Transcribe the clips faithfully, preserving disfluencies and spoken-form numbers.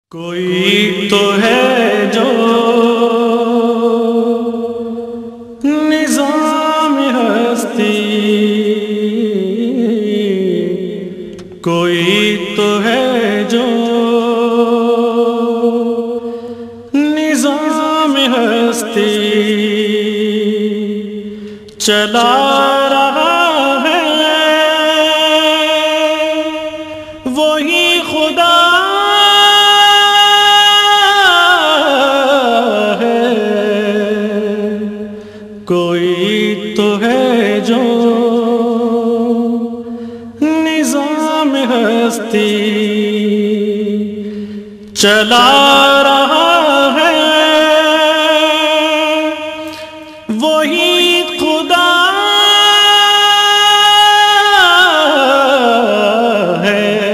کوئی تو ہے جو نظام ہستی، کوئی تو ہے جو نظام ہستی چلا رہا ہے، وہی خدا کوئی تو ہے جو نظام ہستی چلا رہا ہے، وہی خدا ہے،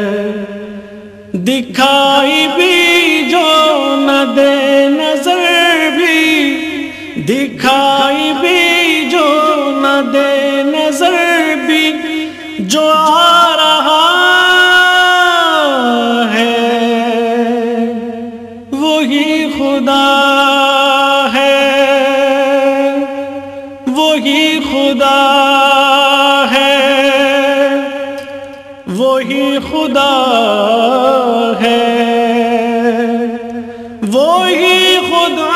دکھائی بھی جو نہ دے نظر بھی، دکھائی بھی جو نہ دے نظر بھی، جو آ رہا ہے وہی خدا ہے، وہی خدا ہے، وہی خدا ہے، وہی خدا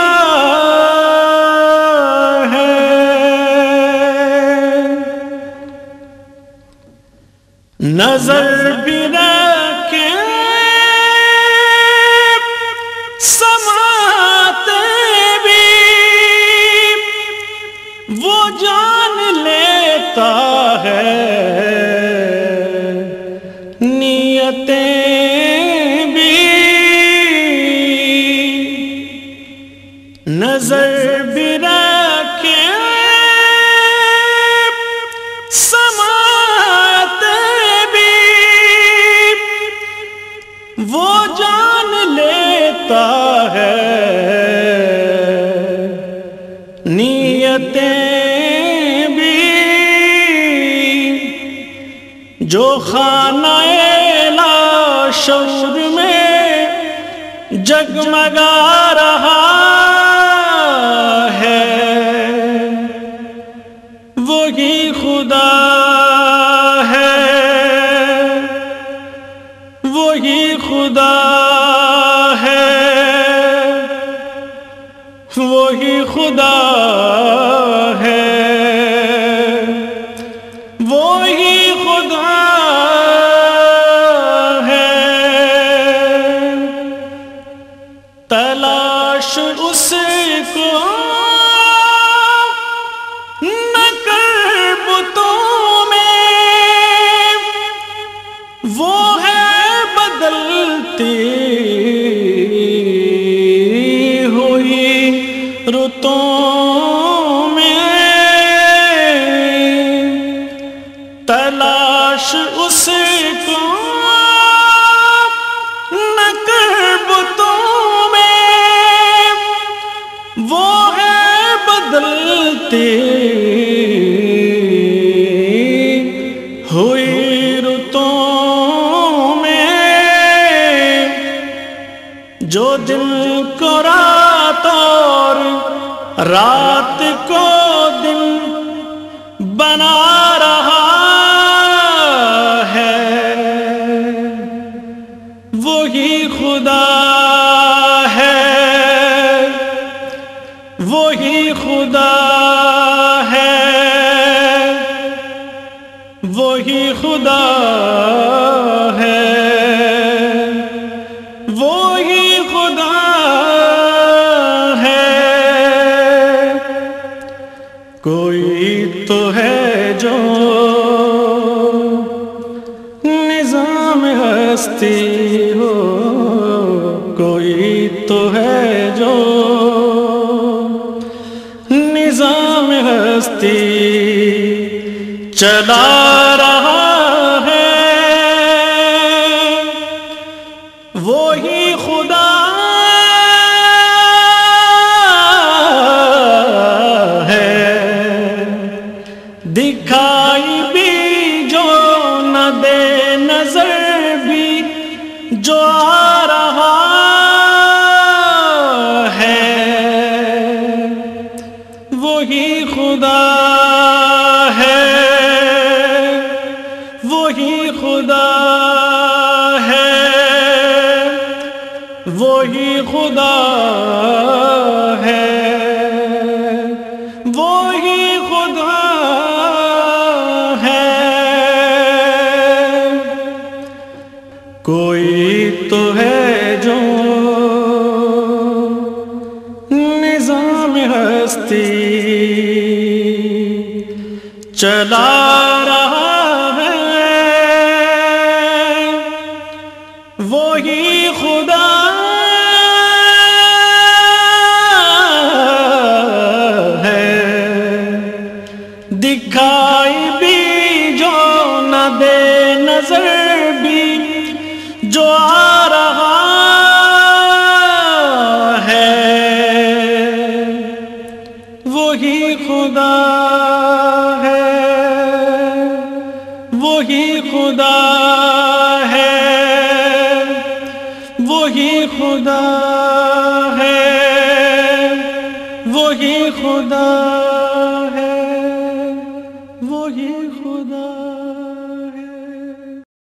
نظر بھی رکھے سماتے بھی، وہ جان لیتا ہے نیتیں بھی، نظر بھی رکھے وہ جان لیتا ہے نیتیں بھی، جو خانہ لاشعور میں جگمگا رہا ہے، وہی خدا ہے، وہی خدا ہے، وہی خدا ہے، وہی خدا ہے، تلاش اس کو نہ کر بتوں میں، وہ ہے بدلتی ہوئی رتوں میں، تلاش اس کو نہ کر بتوں میں، وہ ہے بدلتی ہوئی رتوں میں، جو دن کو رات اور رات کو دن بنا رہا ہے، وہی خدا ہے، وہی خدا ہے، وہی خدا ہے، وہی خدا ہے، کوئی تو ہے جو نظام ہستی ہو، کوئی تو ہے جو نظام ہستی چلا رہا ہے، وہی خدا ہے، دکھائی بھی جو نہ دے نظر بھی، جو آ رہا وہی خدا ہے، وہی خدا ہے۔ کوئی تو ہے جو نظام ہستی چلا رہا ہے، وہی خدا ہے۔ دکھائی بھی جو نہ دے نظر بھی جو آ رہا ہے، وہی خدا ہے، وہی خدا ہے، وہی خدا ہے، وہی خدا ہے۔